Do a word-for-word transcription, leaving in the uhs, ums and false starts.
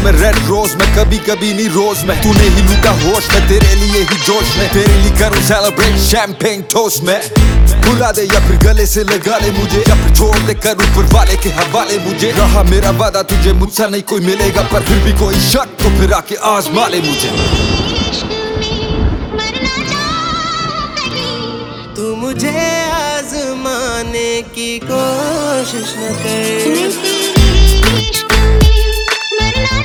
में red rose में, कभी कभी नहीं रोज में। तूने ही लूटा होश में, तेरे लिए ही जोश में, तेरे लिए करूं सेलिब्रेट शैंपेन टोस्ट में। भुला दे या फिर गले से लगा ले मुझे, या फिर छोड़ दे कर ऊपर वाले के हवाले मुझे। रहा मेरा वादा तुझे मुझसे नहीं कोई मिलेगा, पर फिर भी कोई शक तो फिर आके आजमा ले मुझे। तू मुझे आजमाने की कोशिश न कर।